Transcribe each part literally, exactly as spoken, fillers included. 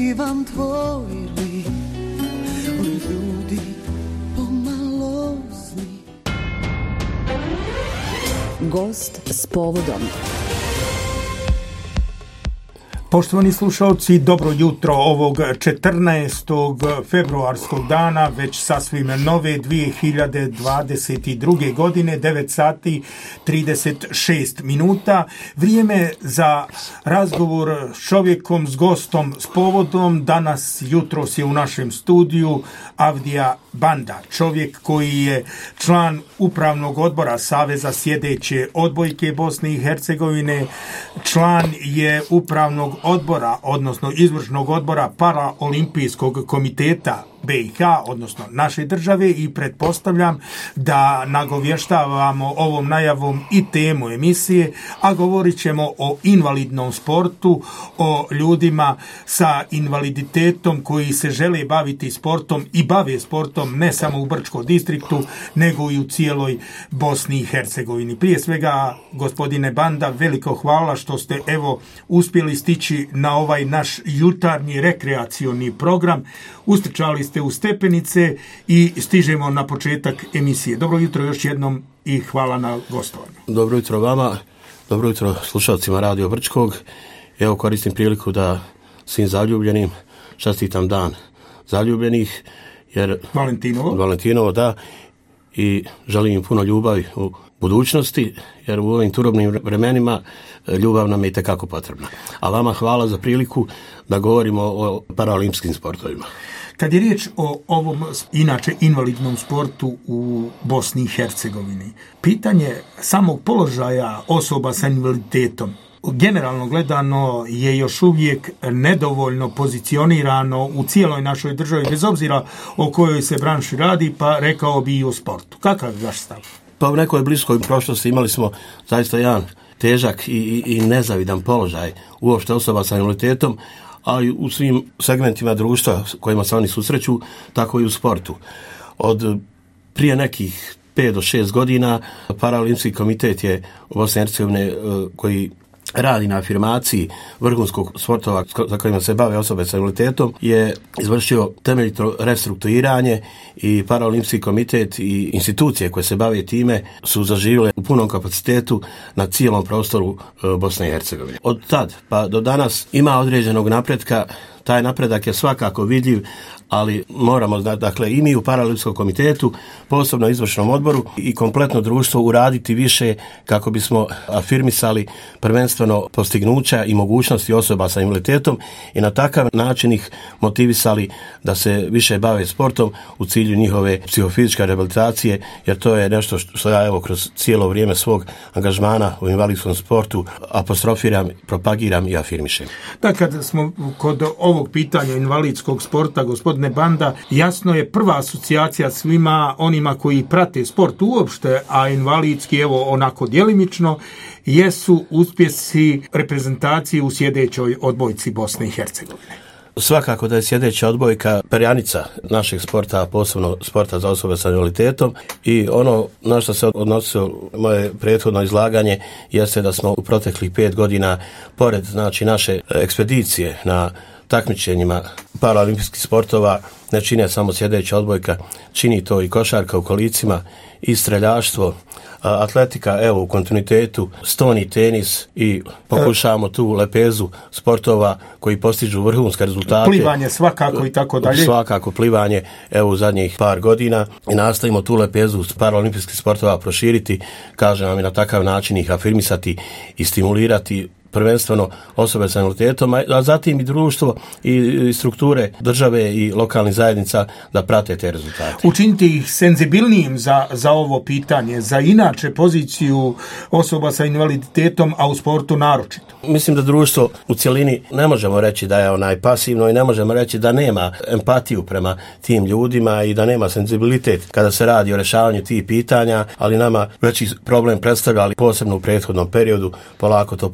otkrivam tvoj lik, od ljudi pomalo zli. Gost s povodom. Poštovani slušalci, dobro jutro ovog četrnaestog februarskog dana, već sasvim nove dvije hiljade dvadeset druge. godine, devet sati trideset šest minuta. Vrijeme za razgovor s čovjekom, s gostom, s povodom. Danas jutros je u našem studiju Avdija Banda, čovjek koji je član upravnog odbora Saveza sjedeće odbojke Bosne i Hercegovine, član je upravnog odbora, odnosno izvršnog odbora Paraolimpijskog komiteta B i H, odnosno naše države, i pretpostavljam da nagovještavamo ovom najavom i temu emisije, a govorit ćemo o invalidnom sportu, o ljudima sa invaliditetom koji se žele baviti sportom i bave sportom ne samo u Brčkom distriktu, nego i u cijeloj Bosni i Hercegovini. Prije svega, gospodine Banda, veliko hvala što ste evo uspjeli stići na ovaj naš jutarnji rekreacioni program. Ustrčali ste u stepenice i stižemo na početak emisije. Dobro jutro još jednom i hvala na gostovanju. Dobro jutro vama, dobro jutro slušalcima Radio Brčkog. Evo koristim priliku da svim zaljubljenim čestitam dan zaljubljenih, jer Valentinovo. Valentinovo, da, i želim im puno ljubavi u budućnosti, jer u ovim turobnim vremenima ljubav nam je itekako potrebna. A vama hvala za priliku da govorimo o paraolimpijskim sportovima. Kad je riječ o ovom inače invalidnom sportu u Bosni i Hercegovini, pitanje samog položaja osoba sa invaliditetom generalno gledano je još uvijek nedovoljno pozicionirano u cijeloj našoj državi, bez obzira o kojoj se branši radi, pa rekao bi i o sportu. Kakav je vaš stav? Pa u nekoj bliskoj prošlosti imali smo zaista jedan težak i, i, i nezavidan položaj uopšte osoba sa invaliditetom, a i u svim segmentima društva kojima se oni susreću, tako i u sportu. Od prije nekih pet do šest godina Paraolimpijski komitet je u Bosni i Hercegovini koji radi na afirmaciji vrhunskog sportova za kojima se bave osobe sa invaliditetom je izvršio temeljito restrukturiranje i Paraolimpijski komitet i institucije koje se bave time su zaživjele u punom kapacitetu na cijelom prostoru Bosne i Hercegovine. Od tad pa do danas ima određenog napretka. Taj napredak je svakako vidljiv, ali moramo, dakle, i mi u Paraolimpijskom komitetu, posebno izvršnom odboru i kompletno društvo uraditi više kako bismo afirmisali prvenstveno postignuća i mogućnosti osoba sa invaliditetom i na takav način ih motivisali da se više bave sportom u cilju njihove psihofizičke rehabilitacije, jer to je nešto što ja evo kroz cijelo vrijeme svog angažmana u invalidskom sportu apostrofiram, propagiram i afirmišem. Da, kad smo kod ovog pitanja invalidskog sporta, gospodine Banda, jasno je prva asocijacija svima onima koji prate sport uopšte, a invalidski evo onako djelimično, jesu uspjesi reprezentacije u sjedećoj odbojci Bosne i Hercegovine. Svakako da je sjedeća odbojka perjanica našeg sporta, posebno sporta za osobe sa invaliditetom, i ono na što se odnosilo moje prethodno izlaganje jeste da smo u proteklih pet godina, pored znači naše ekspedicije na takmičenjima paraolimpijskih sportova, ne čine samo sjedeća odbojka, čini to i košarka u kolicima, i streljaštvo, atletika, evo u kontinuitetu, stoni tenis, i pokušavamo tu lepezu sportova koji postižu vrhunske rezultate. Plivanje svakako i tako dalje. Svakako plivanje, evo u zadnjih par godina, i nastavimo tu lepezu paraolimpijskih sportova proširiti, kažem vam, i na takav način ih afirmisati i stimulirati prvenstveno osobe sa invaliditetom, a zatim i društvo i strukture države i lokalnih zajednica da prate te rezultate. Učiniti ih senzibilnijim za, za ovo pitanje, za inače poziciju osoba sa invaliditetom, a u sportu naročito. Mislim da društvo u cjelini ne možemo reći da je onaj pasivno i ne možemo reći da nema empatiju prema tim ljudima i da nema senzibilitet kada se radi o rješavanju tih pitanja, ali nama veći problem predstavljali posebno u prethodnom periodu, polako to pokušamo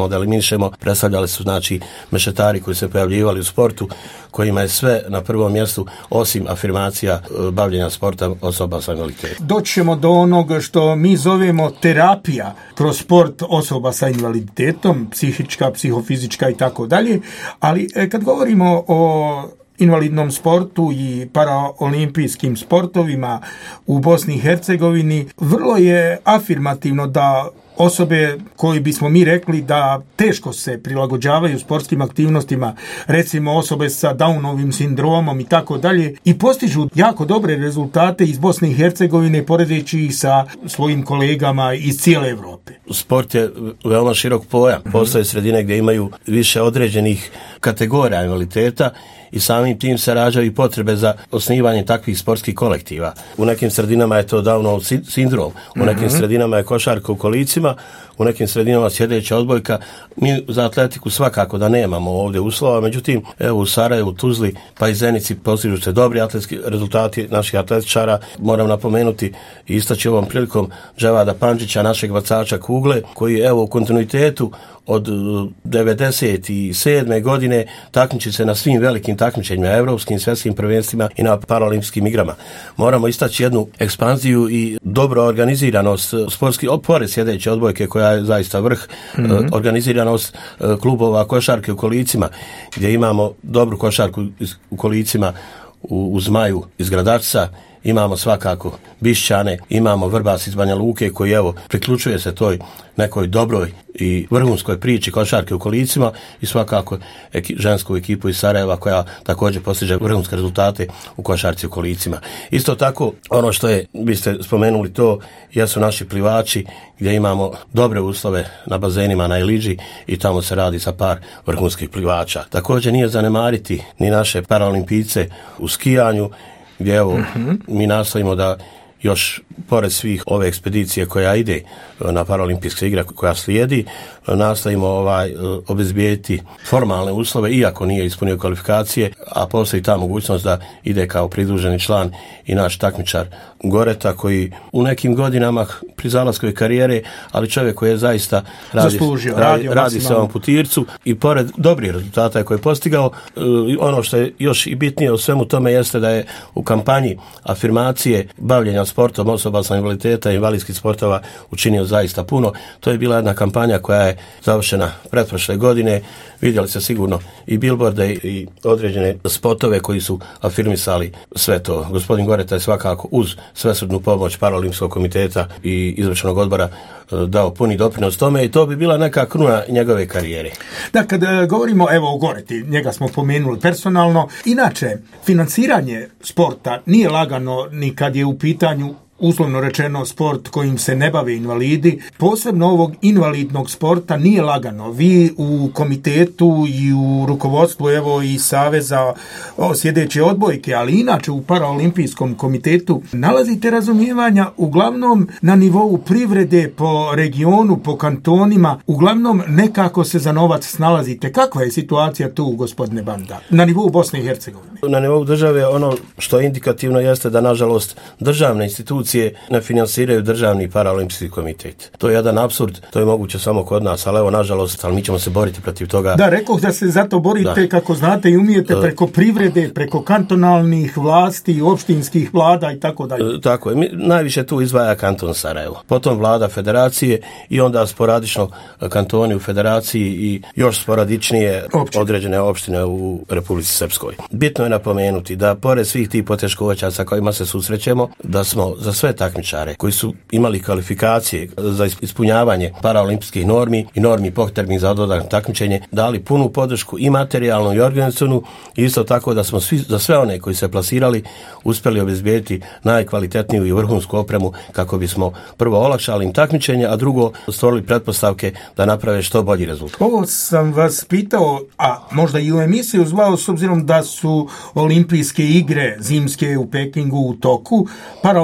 da eliminišemo, predstavljali su znači mešetari koji se pojavljivali u sportu, kojima je sve na prvom mjestu osim afirmacija bavljenja sporta osoba sa invaliditetom. Doćemo do onog što mi zovemo terapija kroz sport osoba sa invaliditetom, psihička, psihofizička i tako dalje, ali kad govorimo o invalidnom sportu i paraolimpijskim sportovima u Bosni i Hercegovini, vrlo je afirmativno da osobe koji bismo mi rekli da teško se prilagođavaju sportskim aktivnostima, recimo osobe sa Downovim sindromom i tako dalje, i postižu jako dobre rezultate iz Bosne i Hercegovine poredeći ih sa svojim kolegama iz cijele Europe. Sport je veoma širok pojam. Postoje sredine gdje imaju više određenih kategorija invaliditeta i samim tim se rađaju i potrebe za osnivanje takvih sportskih kolektiva. U nekim sredinama je to Downov sindrom, u nekim mm-hmm. sredinama je košarka u kolicima, u nekim sredinama sjedeća odbojka. Mi za atletiku svakako da nemamo ovdje uslova, međutim, evo u Sarajevu, Tuzli, pa i Zenici postižu se dobri atletski rezultati naših atletičara. Moram napomenuti i istaći ovom prilikom Dževada Pandžića, našeg bacača kugle, koji evo u kontinuitetu od devedeset sedme godine takmiči se na svim velikim takmičenjima, evropskim, svjetskim prvenstvima i na paralimpijskim igrama. Moramo istaći jednu ekspanziju i dobro organiziranost sportski, pored sjedeće odbojke koja je zaista vrh, mm-hmm. organiziranost klubova košarke u kolicima, gdje imamo dobru košarku u kolicima u, u Zmaju iz Gradačca, imamo svakako Bišćane, imamo Vrbas iz Banja Luke koji evo priključuje se toj nekoj dobroj i vrhunskoj priči košarke u kolicima i svakako eki, žensku ekipu iz Sarajeva koja također postiže vrhunske rezultate u košarci u kolicima. Isto tako ono što je, vi ste spomenuli to, jesu naši plivači gdje imamo dobre uslove na bazenima na Iliđi i tamo se radi sa par vrhunskih plivača. Također nije zanemariti ni naše paraolimpijce u skijanju gdje evo mm-hmm. mi nastojimo da još pored svih ove ekspedicije koja ide na paraolimpijske igre koja slijedi, nastavimo ovaj, obezbijediti formalne uslove, iako nije ispunio kvalifikacije, a postoji ta mogućnost da ide kao pridruženi član i naš takmičar Goreta, koji u nekim godinama pri zalaskoj karijere, ali čovjek koji je zaista radi, Zaslužio, radi, radi se ovom putircu i pored dobrih rezultata koje je postigao, ono što je još i bitnije u svemu tome jeste da je u kampanji afirmacije bavljenja sportom osoba sa invaliditeta i invalidskih sportova učinio zaista puno. To je bila jedna kampanja koja je završena pretprošle godine. Vidjeli se sigurno i billboarde i određene spotove koji su afirmisali sve to. Gospodin Goreta je svakako uz svesrdnu pomoć Paraolimpijskog komiteta i izvršnog odbora dao puni doprinos tome i to bi bila neka kruna njegove karijere. Da, kad govorimo evo o Goreti, njega smo pomenuli personalno, inače financiranje sporta nije lagano ni kad je u pitanju uslovno rečeno sport kojim se ne bave invalidi, posebno ovog invalidnog sporta nije lagano. Vi u komitetu i u rukovodstvu evo i Saveza o, sjedeće odbojke, ali inače u paraolimpijskom komitetu nalazite razumijevanja uglavnom na nivou privrede po regionu, po kantonima, uglavnom nekako se za novac snalazite. Kakva je situacija tu, gospodine Banda, na nivou Bosne i Hercegovine? Na nivou države ono što je indikativno jeste da nažalost državne institucije ne finansiraju državni paraolimpijski komitet. To je jedan apsurd, to je moguće samo kod nas, ali evo nažalost, ali mi ćemo se boriti protiv toga. Da, rekoh da se zato borite da. Kako znate i umijete preko privrede, preko kantonalnih vlasti, opštinskih vlada i tako dalje. Tako je, mi, najviše tu izdvaja kanton Sarajevo, potom vlada federacije i onda sporadično kantoni u federaciji i još sporadičnije općine. Određene opštine u Republici Srpskoj. Bitno je napomenuti da pored svih tih poteškoća sa kojima se susrećemo, da smo za sve takmičare koji su imali kvalifikacije za ispunjavanje paraolimpijskih normi i normi potrebnih za dodatno takmičenje dali punu podršku i materijalnu i organizacionu i isto tako da smo svi, za sve one koji se plasirali uspjeli obezbijediti najkvalitetniju i vrhunsku opremu kako bismo prvo olakšali im takmičenje, a drugo stvorili pretpostavke da naprave što bolji rezultat. Ovo sam vas pitao, a možda i u emisiju zvao s obzirom da su olimpijske igre zimske u Pekingu u toku, paraolimpijske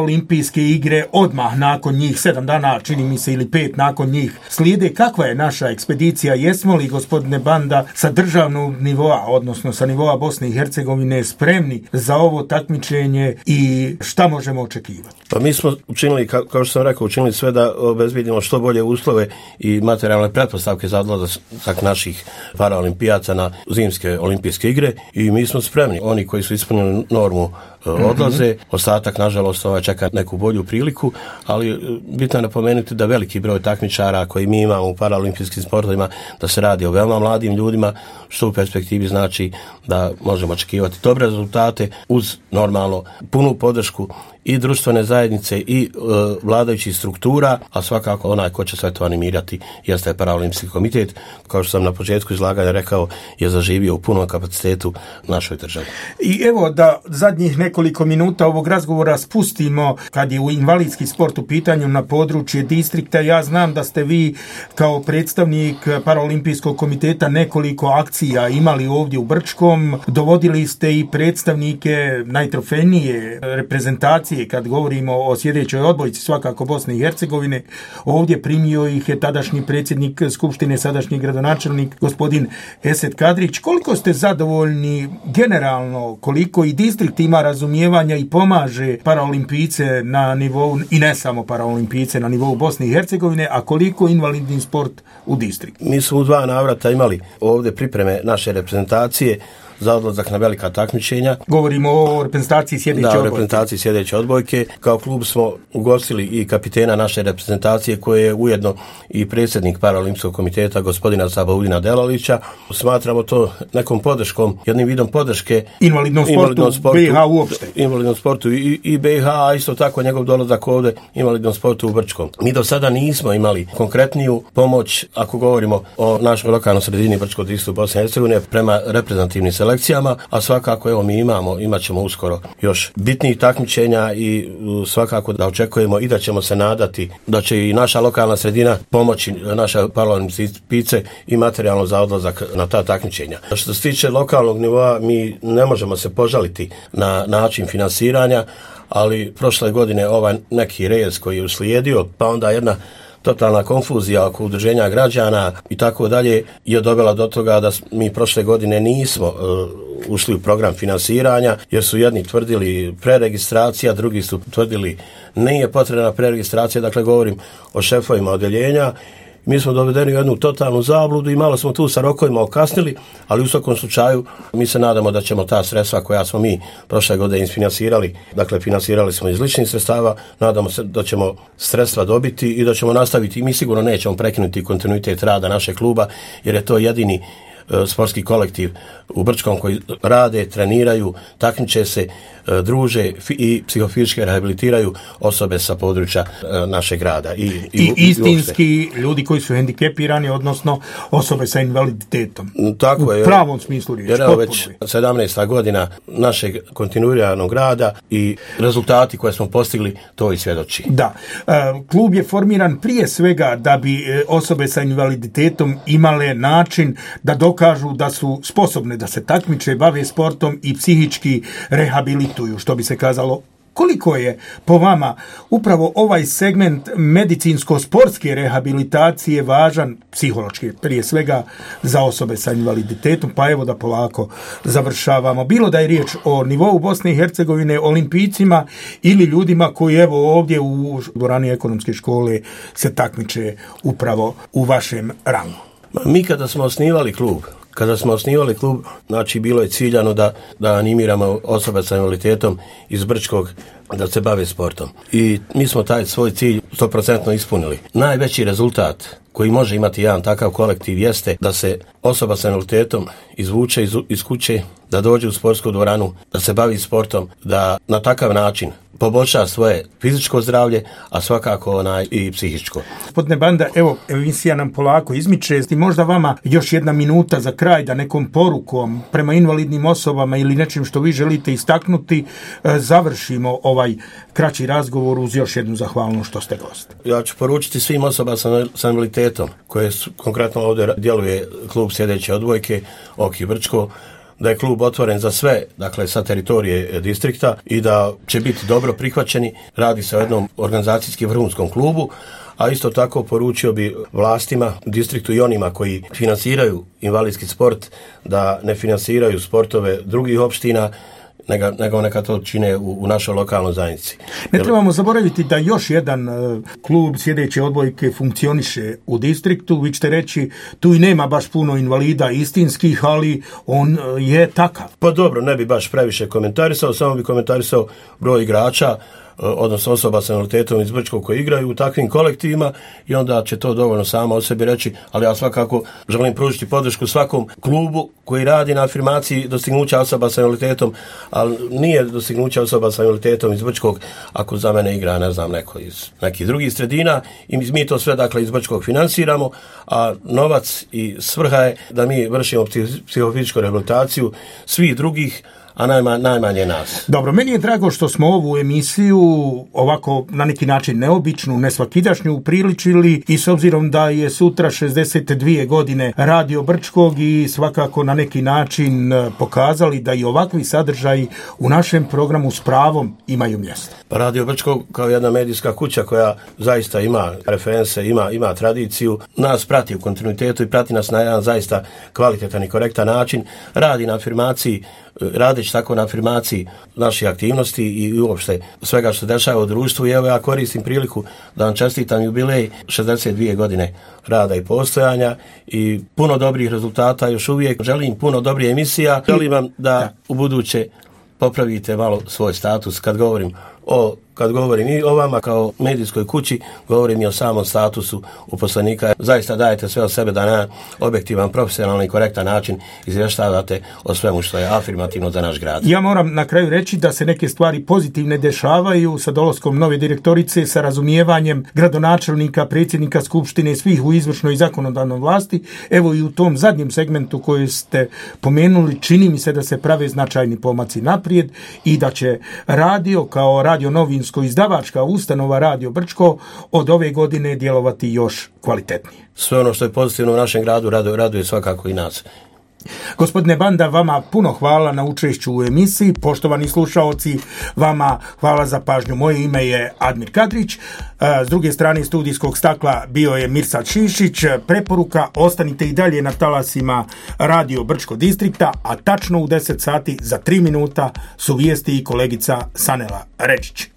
paraolimpijske igre, odmah nakon njih, sedam dana, čini mi se, ili pet nakon njih slijede. Kakva je naša ekspedicija? Jesmo li, gospodine Banda, sa državnog nivoa, odnosno sa nivoa Bosne i Hercegovine, spremni za ovo takmičenje i šta možemo očekivati? Pa mi smo učinili, kao što sam rekao, učinili sve da obezbedimo što bolje uslove i materijalne pretpostavke za odlazak naših paraolimpijaca na zimske olimpijske igre i mi smo spremni. Oni koji su ispunili normu odlaze, mm-hmm. ostatak nažalost ovaj čeka neku bolju priliku, ali bitno je napomenuti da veliki broj takmičara koji mi imamo u paraolimpijskim sportovima, da se radi o veoma mladim ljudima, što u perspektivi znači da možemo očekivati dobre rezultate uz normalno punu podršku i društvene zajednice i e, vladajućih struktura, a svakako onaj ko će sve to animirati jeste Paraolimpijski komitet, kao što sam na početku izlaganja rekao, je zaživio u punom kapacitetu našoj državi. I evo da zadnjih nekoliko minuta ovog razgovora spustimo kad je u invalidski sport u pitanju na područje distrikta. Ja znam da ste vi kao predstavnik Paraolimpijskog komiteta nekoliko akcija imali ovdje u Brčkom, dovodili ste i predstavnike najtrofejnije reprezentacije kad govorimo o sljedećoj odbojci svakako Bosne i Hercegovine. Ovdje primio ih je tadašnji predsjednik Skupštine, sadašnji gradonačelnik gospodin Esed Kadrić. Koliko ste zadovoljni generalno, koliko i distrikt ima razumijevanja i pomaže paraolimpijce na nivou, i ne samo paraolimpijce na nivou Bosne i Hercegovine, a koliko invalidni sport u distriktu? Mi smo u dva navrata imali ovdje pripreme naše reprezentacije za odlazak na velika takmičenja. Govorimo o reprezentaciji sljedeće odbojke. Da, o reprezentaciji sljedeće odbojke. Kao klub smo ugostili i kapitena naše reprezentacije, koji je ujedno i predsjednik Paraolimpijskog komiteta, gospodina Sabaudina Delalića. Smatramo to nekom podrškom, jednim vidom podrške invalidnom sportu, invalidnom sportu B i H uopšte. Invalidnom sportu i, i B i H, a isto tako njegov dolazak ovdje invalidnom sportu u Brčkom. Mi do sada nismo imali konkretniju pomoć, ako govorimo o našoj lokalnoj sredini Brčkog distrikta Bosne i Hercegovine, prema reprezentativnim selekcijama, a svakako evo mi imamo, imat ćemo uskoro još bitnijih takmičenja i svakako da očekujemo i da ćemo se nadati da će i naša lokalna sredina pomoći naše paraolimpijce i materijalno za odlazak na ta takmičenja. Što se tiče lokalnog nivoa, mi ne možemo se požaliti na način finansiranja, ali prošle godine ovaj neki rez koji je uslijedio, pa onda jedna totalna konfuzija oko udruženja građana i tako dalje je dovela do toga da mi prošle godine nismo uh, ušli u program finansiranja, jer su jedni tvrdili preregistracija, drugi su tvrdili nije potrebna preregistracija, dakle govorim o šefovima odjeljenja. Mi smo dovedeni u jednu totalnu zabludu i malo smo tu sa rokovima okasnili, ali u svakom slučaju mi se nadamo da ćemo ta sredstva koja smo mi prošle godine isfinansirali, dakle finansirali smo iz ličnih sredstava, nadamo se da ćemo sredstva dobiti i da ćemo nastaviti. I mi sigurno nećemo prekinuti kontinuitet rada našeg kluba, jer je to jedini e, sportski kolektiv u Brčkom koji rade, treniraju, takmiče se, e, druže fi, i psihofizički rehabilitiraju osobe sa područja e, našeg grada. I, i, I istinski i ljudi koji su hendikepirani, odnosno osobe sa invaliditetom. Tako je. U pravom smislu riječi. Jer evo već sedamnaesta godina našeg kontinuiranog rada i rezultati koje smo postigli to i svjedoči. Da. E, klub je formiran prije svega da bi osobe sa invaliditetom imale način da dokažu da su sposobne da se takmiče, bave sportom i psihički rehabilituju, što bi se kazalo. Koliko je po vama upravo ovaj segment medicinsko-sportske rehabilitacije važan, psihološki prije svega, za osobe sa invaliditetom? Pa evo da polako završavamo. Bilo da je riječ o nivou Bosne i Hercegovine, olimpijcima ili ljudima koji evo ovdje u dvorani ekonomske škole se takmiče upravo u vašem rangu. Mi kada smo osnivali klub, Kada smo osnivali klub, znači bilo je ciljano da, da animiramo osobe sa invaliditetom iz Brčkog da se bave sportom. I mi smo taj svoj cilj sto posto ispunili. Najveći rezultat koji može imati jedan takav kolektiv jeste da se osoba sa invaliditetom izvuče iz, iz kuće, da dođe u sportsku dvoranu, da se bavi sportom, da na takav način poboljša svoje fizičko zdravlje, a svakako onaj i psihičko. Gospodine Banda, evo, emisija nam polako izmiče. Možda vama još jedna minuta za kraj da nekom porukom prema invalidnim osobama ili nečim što vi želite istaknuti završimo ovaj kraći razgovor uz još jednu zahvalnost što ste gost. Ja ću poručiti svim osobama sa, sa invaliditetom koje su, konkretno ovdje djeluje klub sljedeće odbojke Oki Brčko, da je klub otvoren za sve, dakle sa teritorije distrikta i da će biti dobro prihvaćeni. Radi se o jednom organizacijski vrhunskom klubu, a isto tako poručio bi vlastima u distriktu i onima koji finansiraju invalidski sport da ne finansiraju sportove drugih opština, nego, nego neka to čine u, u našoj lokalnoj zajednici. Ne trebamo zaboraviti da još jedan uh, klub sljedeće odbojke funkcioniše u distriktu. Vi ćete reći, tu i nema baš puno invalida istinskih, ali on uh, je takav. Pa dobro, ne bi baš previše komentarisao, samo bi komentarisao broj igrača, odnosno osoba sa invaliditetom iz Brčkog koji igraju u takvim kolektivima i onda će to dovoljno samo od sebi reći, ali ja svakako želim pružiti podršku svakom klubu koji radi na afirmaciji dostignuća osoba sa invaliditetom, ali nije dostignuća osoba sa invaliditetom iz Brčkog ako za mene igra, ne znam, neko iz nekih drugih sredina i mi to sve dakle iz Brčkog finansiramo, a novac i svrha je da mi vršimo psihofizičku rehabilitaciju svih drugih, a najma, najmanje nas. Dobro, meni je drago što smo ovu emisiju ovako na neki način neobičnu, nesvakidašnju upriličili i s obzirom da je sutra šezdeset dvije godine Radio Brčkog i svakako na neki način pokazali da i ovakvi sadržaji u našem programu s pravom imaju mjesto. Pa Radio Brčkog kao jedna medijska kuća koja zaista ima reference, ima, ima tradiciju, nas prati u kontinuitetu i prati nas na jedan zaista kvalitetan i korektan način, radi na afirmaciji, radeći tako na afirmaciji naših aktivnosti i uopšte svega što se dešava u društvu. I evo ja koristim priliku da vam čestitam jubilej šezdeset dvije godine rada i postojanja i puno dobrih rezultata još uvijek. Želim puno dobrih emisija. Želim vam da u buduće popravite malo svoj status kad govorim o Kad govorim i o vama kao medijskoj kući, govorim i o samom statusu uposlenika. Zaista dajete sve od sebe da na objektivan, profesionalan i korektan način izvještavate o svemu što je afirmativno za naš grad. Ja moram na kraju reći da se neke stvari pozitivne dešavaju sa dolaskom nove direktorice, sa razumijevanjem gradonačelnika, predsjednika skupštine, svih u izvršnoj i zakonodavnoj vlasti. Evo i u tom zadnjem segmentu koji ste pomenuli, čini mi se da se prave značajni pomaci naprijed i da će radio kao radio novinsko izdavačka ustanova Radio Brčko od ove godine djelovati još kvalitetnije. Sve ono što je pozitivno u našem gradu raduje, raduje svakako i nas. Gospodine Banda, vama puno hvala na učešću u emisiji. Poštovani slušaoci, vama hvala za pažnju. Moje ime je Admir Kadrić. S druge strane studijskog stakla bio je Mirsad Šišić. Preporuka, ostanite i dalje na talasima Radio Brčko distrikta, a tačno u deset sati za tri minuta su vijesti i kolegica Sanela Rečić.